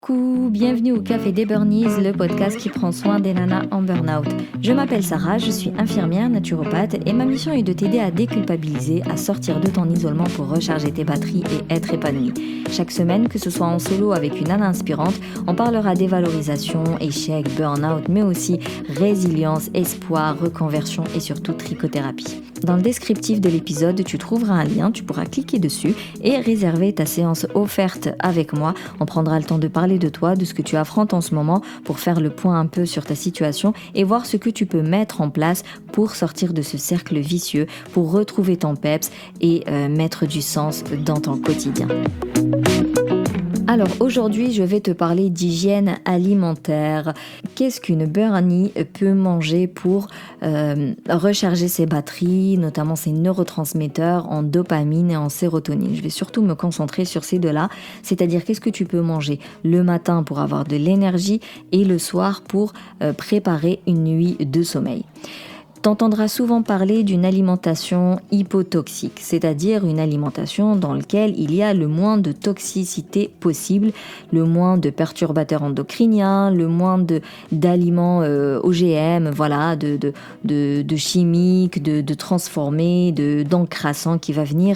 Coucou, bienvenue au Café des Burnies, le podcast qui prend soin des nanas en burn-out. Je m'appelle Sarah, je suis infirmière naturopathe et ma mission est de t'aider à déculpabiliser, à sortir de ton isolement pour recharger tes batteries et être épanouie. Chaque semaine, que ce soit en solo avec une nana inspirante, on parlera dévalorisation, échec, burn-out, mais aussi résilience, espoir, reconversion et surtout trichothérapie. Dans le descriptif de l'épisode, tu trouveras un lien, tu pourras cliquer dessus et réserver ta séance offerte avec moi. On prendra le temps de parler de toi, de ce que tu affrontes en ce moment pour faire le point un peu sur ta situation et voir ce que tu peux mettre en place pour sortir de ce cercle vicieux, pour retrouver ton peps et mettre du sens dans ton quotidien. Alors aujourd'hui, je vais te parler d'hygiène alimentaire. Qu'est-ce qu'une burnie peut manger pour recharger ses batteries, notamment ses neurotransmetteurs en dopamine et en sérotonine. Je vais surtout me concentrer sur ces deux-là, c'est-à-dire qu'est-ce que tu peux manger le matin pour avoir de l'énergie et le soir pour préparer une nuit de sommeil. T'entendras souvent parler d'une alimentation hypotoxique, c'est-à-dire une alimentation dans laquelle il y a le moins de toxicité possible, le moins de perturbateurs endocriniens, le moins d'aliments OGM, voilà, de chimiques, de transformés, d'encrassants qui va venir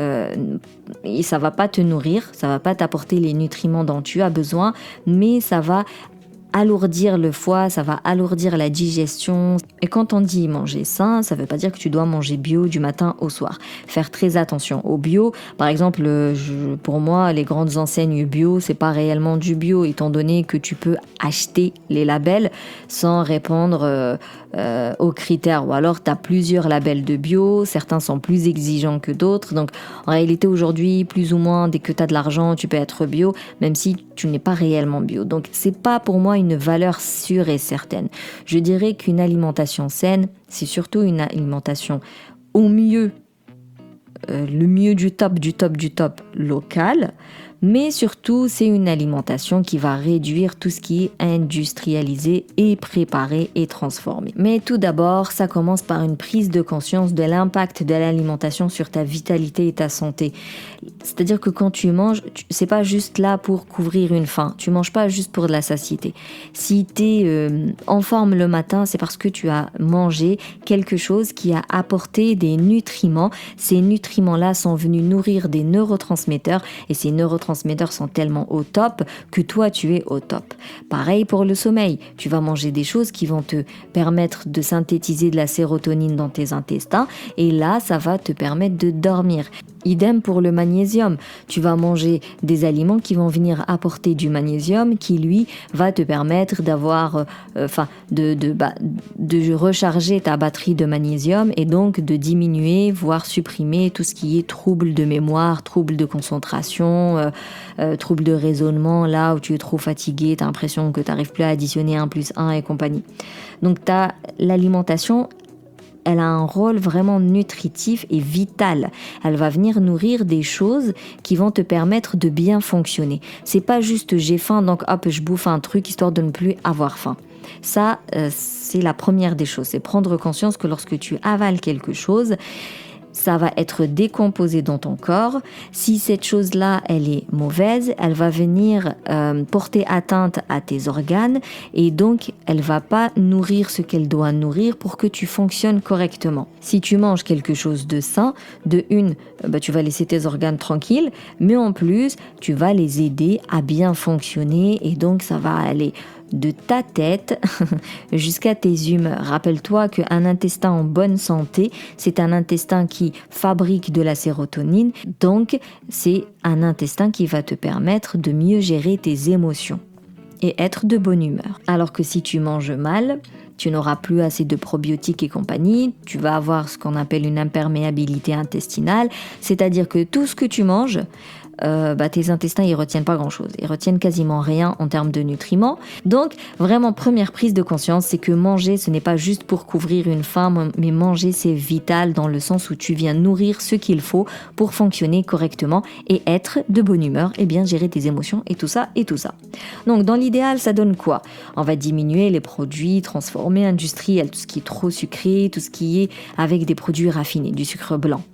et ça va pas te nourrir, ça va pas t'apporter les nutriments dont tu as besoin, mais ça va alourdir le foie, ça va alourdir la digestion. Et quand on dit manger sain, ça veut pas dire que tu dois manger bio du matin au soir. Faire très attention au bio. Par exemple, pour moi, les grandes enseignes bio, c'est pas réellement du bio, étant donné que tu peux acheter les labels sans répondre aux critères. Ou alors, tu as plusieurs labels de bio, certains sont plus exigeants que d'autres. Donc, en réalité, aujourd'hui, plus ou moins, dès que tu as de l'argent, tu peux être bio, même si tu n'es pas réellement bio. Donc, c'est pas pour moi une valeur sûre et certaine. Je dirais qu'une alimentation saine, c'est surtout une alimentation au mieux, le mieux du top local, mais surtout c'est une alimentation qui va réduire tout ce qui est industrialisé et préparé et transformé. Mais tout d'abord, ça commence par une prise de conscience de l'impact de l'alimentation sur ta vitalité et ta santé. C'est-à-dire que quand tu manges, c'est pas juste là pour couvrir une faim. Tu manges pas juste pour de la satiété. Si tu es en forme le matin, c'est parce que tu as mangé quelque chose qui a apporté des nutriments. Ces nutriments-là sont venus nourrir des neurotransmetteurs et ces neurotransmetteurs sont tellement au top que toi tu es au top. Pareil pour le sommeil, tu vas manger des choses qui vont te permettre de synthétiser de la sérotonine dans tes intestins et là ça va te permettre de dormir. Idem pour le magnésium, tu vas manger des aliments qui vont venir apporter du magnésium qui lui va te permettre d'avoir, de recharger ta batterie de magnésium et donc de diminuer, voire supprimer tout ce qui est troubles de mémoire, troubles de concentration, troubles de raisonnement, là où tu es trop fatigué, tu as l'impression que tu n'arrives plus à additionner 1 + 1 et compagnie. Donc tu as l'alimentation, elle a un rôle vraiment nutritif et vital. Elle va venir nourrir des choses qui vont te permettre de bien fonctionner. C'est pas juste j'ai faim donc hop je bouffe un truc histoire de ne plus avoir faim. Ça, c'est la première des choses. C'est prendre conscience que lorsque tu avales quelque chose, ça va être décomposé dans ton corps. Si cette chose-là, elle est mauvaise, elle va venir porter atteinte à tes organes et donc elle va pas nourrir ce qu'elle doit nourrir pour que tu fonctionnes correctement. Si tu manges quelque chose de sain, tu vas laisser tes organes tranquilles, mais en plus, tu vas les aider à bien fonctionner et donc ça va aller de ta tête jusqu'à tes humeurs. Rappelle-toi qu'un intestin en bonne santé, c'est un intestin qui fabrique de la sérotonine, donc c'est un intestin qui va te permettre de mieux gérer tes émotions et être de bonne humeur. Alors que si tu manges mal, tu n'auras plus assez de probiotiques et compagnie, tu vas avoir ce qu'on appelle une imperméabilité intestinale, c'est-à-dire que tout ce que tu manges, tes intestins ils retiennent pas grand chose, ils retiennent quasiment rien en termes de nutriments. Donc vraiment première prise de conscience, c'est que manger ce n'est pas juste pour couvrir une faim, mais manger c'est vital dans le sens où tu viens nourrir ce qu'il faut pour fonctionner correctement et être de bonne humeur et bien gérer tes émotions et tout ça. Donc dans l'idéal ça donne quoi? On va diminuer les produits transformés industriels, tout ce qui est trop sucré, tout ce qui est avec des produits raffinés, du sucre blanc.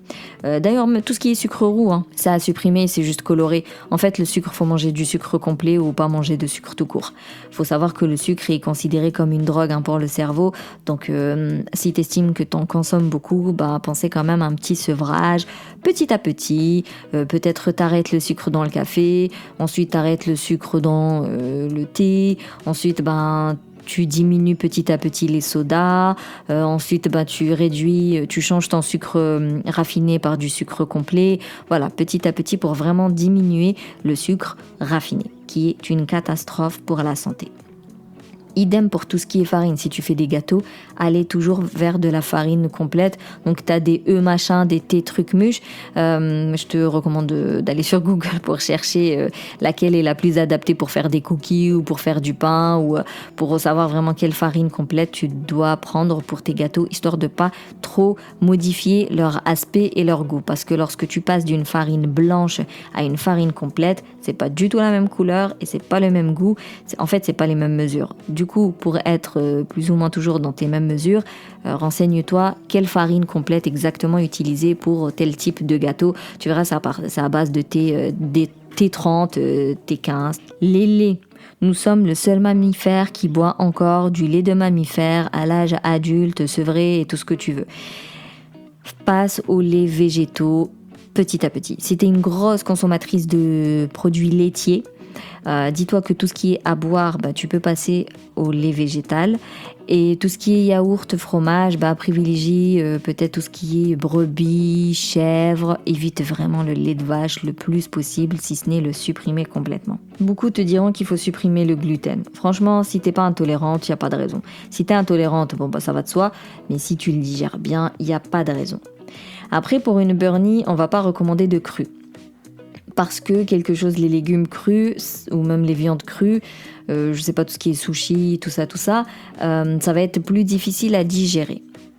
D'ailleurs, tout ce qui est sucre roux, ça à supprimer, c'est juste coloré. En fait, le sucre, faut manger du sucre complet ou pas manger de sucre tout court. Faut savoir que le sucre est considéré comme une drogue pour le cerveau. Donc, si tu estimes que tu en consommes beaucoup, pensez quand même à un petit sevrage, petit à petit. Peut-être t'arrêtes le sucre dans le café, ensuite t'arrêtes le sucre dans le thé, ensuite tu diminues petit à petit les sodas, ensuite tu réduis, tu changes ton sucre raffiné par du sucre complet, voilà, petit à petit pour vraiment diminuer le sucre raffiné, qui est une catastrophe pour la santé. Idem pour tout ce qui est farine. Si tu fais des gâteaux, allez toujours vers de la farine complète. Donc, tu as des machin, des T trucs muches. Je te recommande d'aller sur Google pour chercher laquelle est la plus adaptée pour faire des cookies ou pour faire du pain ou pour savoir vraiment quelle farine complète tu dois prendre pour tes gâteaux, histoire de pas trop modifier leur aspect et leur goût. Parce que lorsque tu passes d'une farine blanche à une farine complète, c'est pas du tout la même couleur et c'est pas le même goût. En fait, c'est pas les mêmes mesures. Du coup, pour être plus ou moins toujours dans tes mêmes mesures, renseigne-toi quelle farine complète exactement utiliser pour tel type de gâteau. Tu verras, c'est à base de T30, T15. Les laits. Nous sommes le seul mammifère qui boit encore du lait de mammifère à l'âge adulte, sevré et tout ce que tu veux. Passe aux laits végétaux petit à petit. Si tu es une grosse consommatrice de produits laitiers, dis-toi que tout ce qui est à boire, tu peux passer au lait végétal. Et tout ce qui est yaourt, fromage, privilégie peut-être tout ce qui est brebis, chèvre. Évite vraiment le lait de vache le plus possible, si ce n'est le supprimer complètement. Beaucoup te diront qu'il faut supprimer le gluten. Franchement, si t'es pas intolérante, il n'y a pas de raison. Si t'es intolérante, ça va de soi. Mais si tu le digères bien, il n'y a pas de raison. Après, pour une burnie, on va pas recommander de cru. Parce que quelque chose, les légumes crus ou même les viandes crues, je sais pas, tout ce qui est sushi, tout ça, ça va être plus difficile à digérer.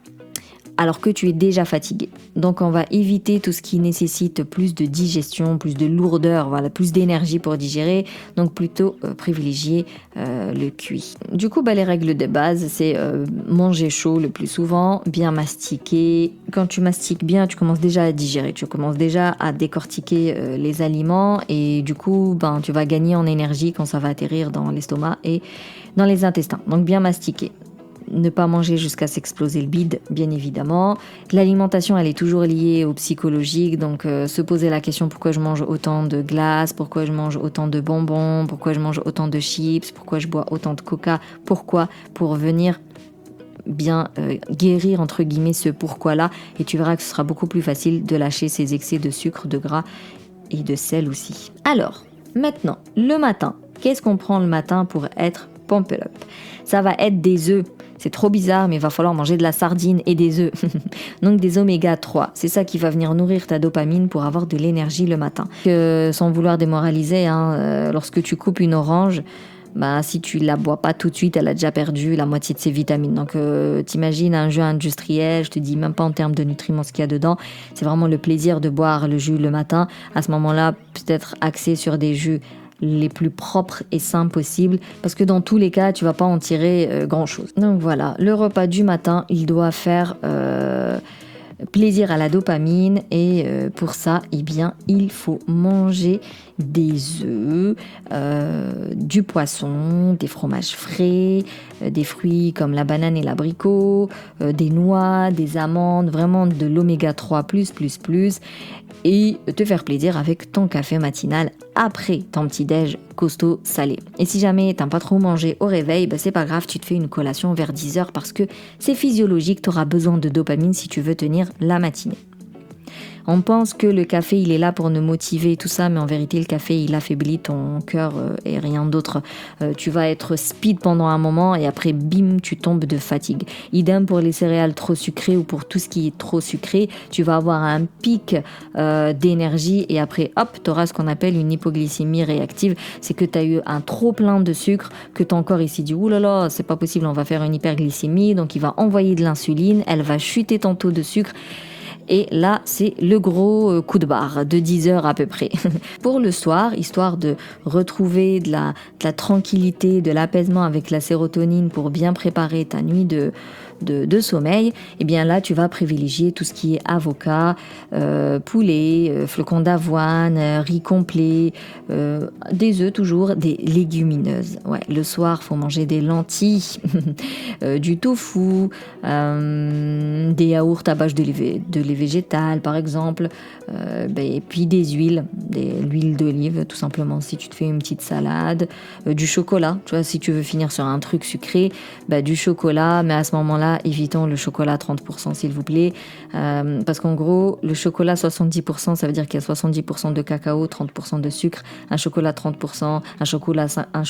Alors que tu es déjà fatigué. Donc on va éviter tout ce qui nécessite plus de digestion, plus de lourdeur, voilà, plus d'énergie pour digérer. Donc plutôt privilégier le cuit. Du coup, les règles de base, c'est manger chaud le plus souvent, bien mastiquer. Quand tu mastiques bien, tu commences déjà à digérer, tu commences déjà à décortiquer les aliments et du coup, tu vas gagner en énergie quand ça va atterrir dans l'estomac et dans les intestins. Donc bien mastiquer. Ne pas manger jusqu'à s'exploser le bide, bien évidemment. L'alimentation, elle est toujours liée au psychologique, donc se poser la question pourquoi je mange autant de glace, pourquoi je mange autant de bonbons, pourquoi je mange autant de chips, pourquoi je bois autant de coca, pourquoi, pour venir bien guérir entre guillemets ce pourquoi-là, et tu verras que ce sera beaucoup plus facile de lâcher ces excès de sucre, de gras et de sel aussi. Alors, maintenant, le matin, qu'est-ce qu'on prend le matin pour être pump it up? Ça va être des œufs. C'est trop bizarre, mais il va falloir manger de la sardine et des œufs. Donc des oméga 3. C'est ça qui va venir nourrir ta dopamine pour avoir de l'énergie le matin. Sans vouloir démoraliser, lorsque tu coupes une orange, si tu la bois pas tout de suite, elle a déjà perdu la moitié de ses vitamines. Donc t'imagines un jus industriel, je te dis même pas en termes de nutriments ce qu'il y a dedans. C'est vraiment le plaisir de boire le jus le matin. À ce moment-là, peut-être axé sur des jus les plus propres et sains possibles, parce que dans tous les cas tu vas pas en tirer grand chose. Donc voilà, le repas du matin, il doit faire plaisir à la dopamine et pour ça, il faut manger des œufs, du poisson, des fromages frais, des fruits comme la banane et l'abricot, des noix, des amandes, vraiment de l'oméga 3+++, et te faire plaisir avec ton café matinal après ton petit-déj costaud salé. Et si jamais t'as pas trop mangé au réveil, c'est pas grave, tu te fais une collation vers 10h parce que c'est physiologique, t'auras besoin de dopamine si tu veux tenir la matinée. On pense que le café, il est là pour nous motiver et tout ça, mais en vérité, le café, il affaiblit ton cœur et rien d'autre. Tu vas être speed pendant un moment et après, bim, tu tombes de fatigue. Idem pour les céréales trop sucrées ou pour tout ce qui est trop sucré. Tu vas avoir un pic d'énergie et après, hop, tu auras ce qu'on appelle une hypoglycémie réactive. C'est que tu as eu un trop plein de sucre, que ton corps ici dit « Ouh là là, c'est pas possible, on va faire une hyperglycémie ». Donc, il va envoyer de l'insuline, elle va chuter ton taux de sucre. Et là, c'est le gros coup de barre de 10 heures à peu près. Pour le soir, histoire de retrouver de la tranquillité, de l'apaisement avec la sérotonine pour bien préparer ta nuit de sommeil, et bien là tu vas privilégier tout ce qui est avocat, poulet, flocons d'avoine, riz complet, des œufs toujours, des légumineuses. Ouais, le soir faut manger des lentilles, du tofu, des yaourts à base de lait végétal par exemple, et puis des huiles, l'huile d'olive tout simplement si tu te fais une petite salade, du chocolat, tu vois, si tu veux finir sur un truc sucré, du chocolat, mais à ce moment-là évitons le chocolat à 30% s'il vous plaît, parce qu'en gros le chocolat 70% ça veut dire qu'il y a 70% de cacao, 30% de sucre. Un chocolat 30%, un chocolat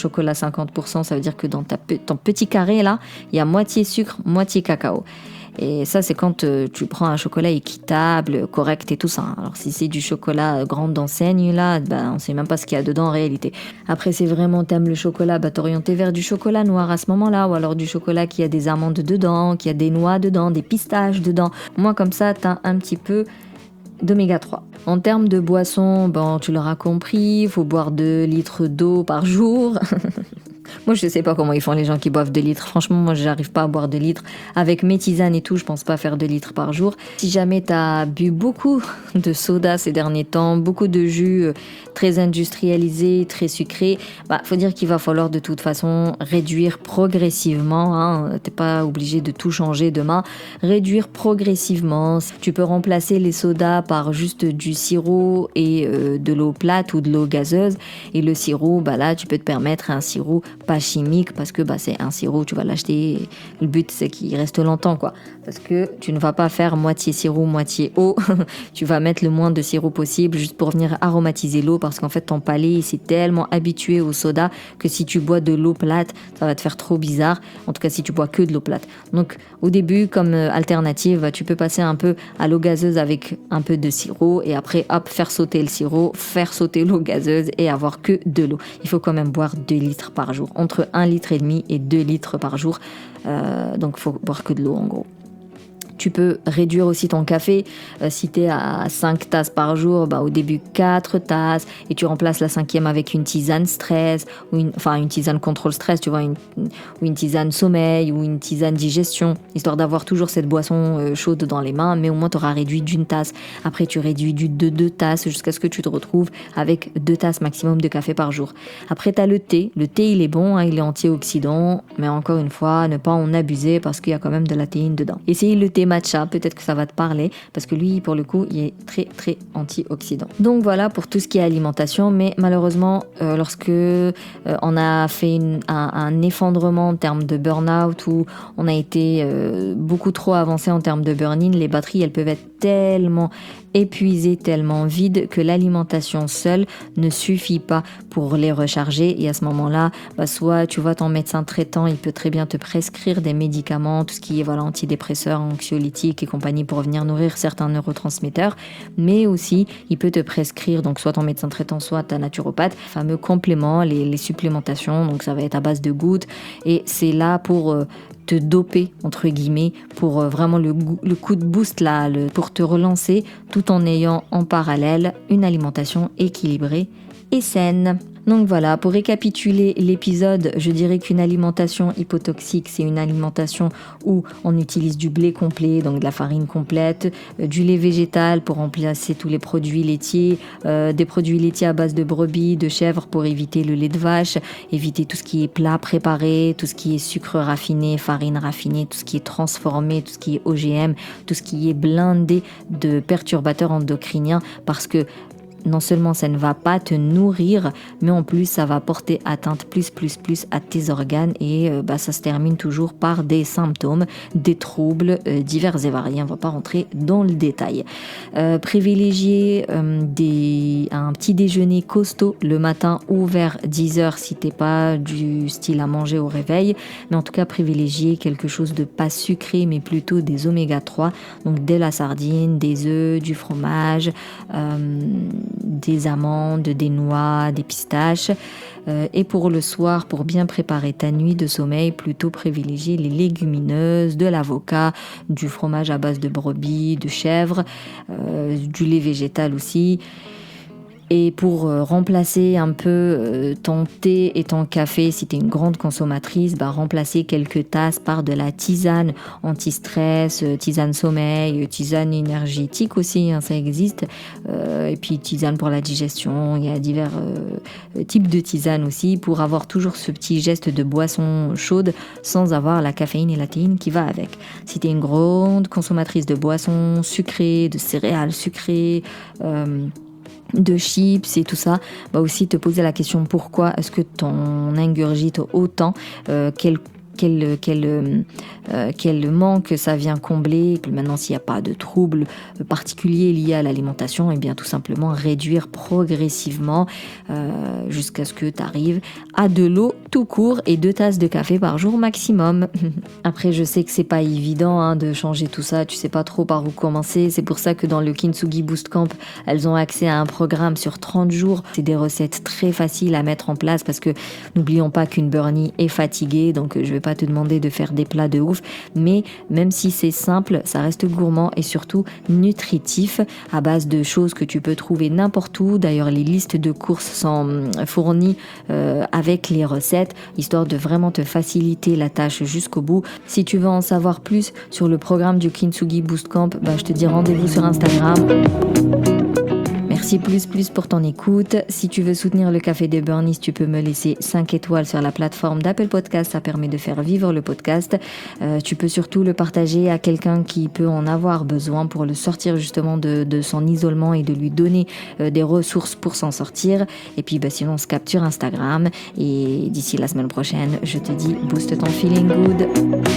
50%, ça veut dire que dans ton petit carré là il y a moitié sucre, moitié cacao. Et ça, c'est quand tu prends un chocolat équitable, correct et tout ça. Alors si c'est du chocolat grande enseigne, là, on sait même pas ce qu'il y a dedans en réalité. Après, c'est vraiment t'aimes le chocolat, t'orienter vers du chocolat noir à ce moment-là, ou alors du chocolat qui a des amandes dedans, qui a des noix dedans, des pistaches dedans. Moi, comme ça, t'as un petit peu d'oméga 3. En termes de boissons, tu l'auras compris, il faut boire 2 litres d'eau par jour. Moi, je sais pas comment ils font les gens qui boivent 2 litres. Franchement, moi, j'arrive pas à boire 2 litres. Avec mes tisanes et tout, je pense pas faire 2 litres par jour. Si jamais t'as bu beaucoup de soda ces derniers temps, beaucoup de jus très industrialisés, très sucrés, faut dire qu'il va falloir de toute façon réduire progressivement. T'es pas obligé de tout changer demain. Réduire progressivement. Tu peux remplacer les sodas par juste du sirop et de l'eau plate ou de l'eau gazeuse. Et le sirop, là, tu peux te permettre un sirop pas chimique parce que c'est un sirop, tu vas l'acheter, le but c'est qu'il reste longtemps quoi, parce que tu ne vas pas faire moitié sirop moitié eau. Tu vas mettre le moins de sirop possible juste pour venir aromatiser l'eau, parce qu'en fait ton palais il s'est tellement habitué au soda que si tu bois de l'eau plate ça va te faire trop bizarre, en tout cas si tu bois que de l'eau plate. Donc au début comme alternative tu peux passer un peu à l'eau gazeuse avec un peu de sirop, et après hop faire sauter le sirop, faire sauter l'eau gazeuse et avoir que de l'eau. Il faut quand même boire 2 litres par jour, entre 1,5 litre et 2 litres par jour, donc il faut boire que de l'eau en gros. Tu peux réduire aussi ton café. Si tu es à 5 tasses par jour, au début 4 tasses, et tu remplaces la 5e avec une tisane stress, ou une tisane contrôle stress, tu vois, ou une tisane sommeil, ou une tisane digestion, histoire d'avoir toujours cette boisson chaude dans les mains, mais au moins tu auras réduit d'1 tasse. Après tu réduis de 2 tasses jusqu'à ce que tu te retrouves avec 2 tasses maximum de café par jour. Après tu as le thé. Le thé il est bon, il est antioxydant, mais encore une fois, ne pas en abuser parce qu'il y a quand même de la théine dedans. Essayez le thé matcha, peut-être que ça va te parler, parce que lui pour le coup il est très très antioxydant. Donc voilà pour tout ce qui est alimentation, mais malheureusement lorsque on a fait un effondrement en termes de burn-out, où on a été beaucoup trop avancé en termes de burn-in, les batteries elles peuvent être tellement épuisées, tellement vides que l'alimentation seule ne suffit pas pour les recharger. Et à ce moment-là, soit tu vois ton médecin traitant, il peut très bien te prescrire des médicaments, tout ce qui est antidépresseurs, anxiolytiques et compagnie, pour venir nourrir certains neurotransmetteurs, mais aussi il peut te prescrire, donc soit ton médecin traitant, soit ta naturopathe, fameux compléments, les supplémentations, donc ça va être à base de gouttes, et c'est là pour te doper entre guillemets, pour vraiment le coup de boost là, pour te relancer, tout en ayant en parallèle une alimentation équilibrée et saine. Donc voilà, pour récapituler l'épisode, je dirais qu'une alimentation hypotoxique, c'est une alimentation où on utilise du blé complet, donc de la farine complète, du lait végétal pour remplacer tous les produits laitiers, des produits laitiers à base de brebis, de chèvres pour éviter le lait de vache, éviter tout ce qui est plat préparé, tout ce qui est sucre raffiné, farine raffinée, tout ce qui est transformé, tout ce qui est OGM, tout ce qui est blindé de perturbateurs endocriniens, parce que non seulement ça ne va pas te nourrir, mais en plus ça va porter atteinte plus à tes organes, et ça se termine toujours par des symptômes, des troubles divers et variés. On va pas rentrer dans le détail. Privilégier un petit déjeuner costaud le matin ou vers 10h si t'es pas du style à manger au réveil, mais en tout cas privilégier quelque chose de pas sucré, mais plutôt des oméga 3, donc de la sardine, des œufs, du fromage, des amandes, des noix, des pistaches. Et pour le soir, pour bien préparer ta nuit de sommeil, plutôt privilégier les légumineuses, de l'avocat, du fromage à base de brebis, de chèvre, du lait végétal aussi. Et pour remplacer un peu ton thé et ton café, si tu es une grande consommatrice, remplacer quelques tasses par de la tisane anti-stress, tisane sommeil, tisane énergétique aussi, ça existe. Et puis tisane pour la digestion, il y a divers types de tisane aussi, pour avoir toujours ce petit geste de boisson chaude sans avoir la caféine et la théine qui va avec. Si tu es une grande consommatrice de boissons sucrées, de céréales sucrées, de chips et tout ça, aussi te poser la question pourquoi est-ce que t'en ingurgites autant, quel manque ça vient combler, que maintenant s'il n'y a pas de troubles particuliers liés à l'alimentation, et bien tout simplement réduire progressivement jusqu'à ce que tu arrives à de l'eau tout court et 2 tasses de café par jour maximum. Après je sais que c'est pas évident de changer tout ça, tu sais pas trop par où commencer, c'est pour ça que dans le Kintsugi Boost Camp elles ont accès à un programme sur 30 jours, c'est des recettes très faciles à mettre en place parce que n'oublions pas qu'une Burnie est fatiguée, donc je vais pas te demander de faire des plats de ouf, mais même si c'est simple, ça reste gourmand et surtout nutritif à base de choses que tu peux trouver n'importe où. D'ailleurs, les listes de courses sont fournies avec les recettes, histoire de vraiment te faciliter la tâche jusqu'au bout. Si tu veux en savoir plus sur le programme du Kintsugi Boost Camp, je te dis rendez-vous sur Instagram. Merci plus pour ton écoute. Si tu veux soutenir le Café des Burnies, tu peux me laisser 5 étoiles sur la plateforme d'Apple Podcast. Ça permet de faire vivre le podcast. Tu peux surtout le partager à quelqu'un qui peut en avoir besoin pour le sortir justement de son isolement et de lui donner des ressources pour s'en sortir. Et puis sinon, on se capture Instagram. Et d'ici la semaine prochaine, je te dis booste ton feeling good.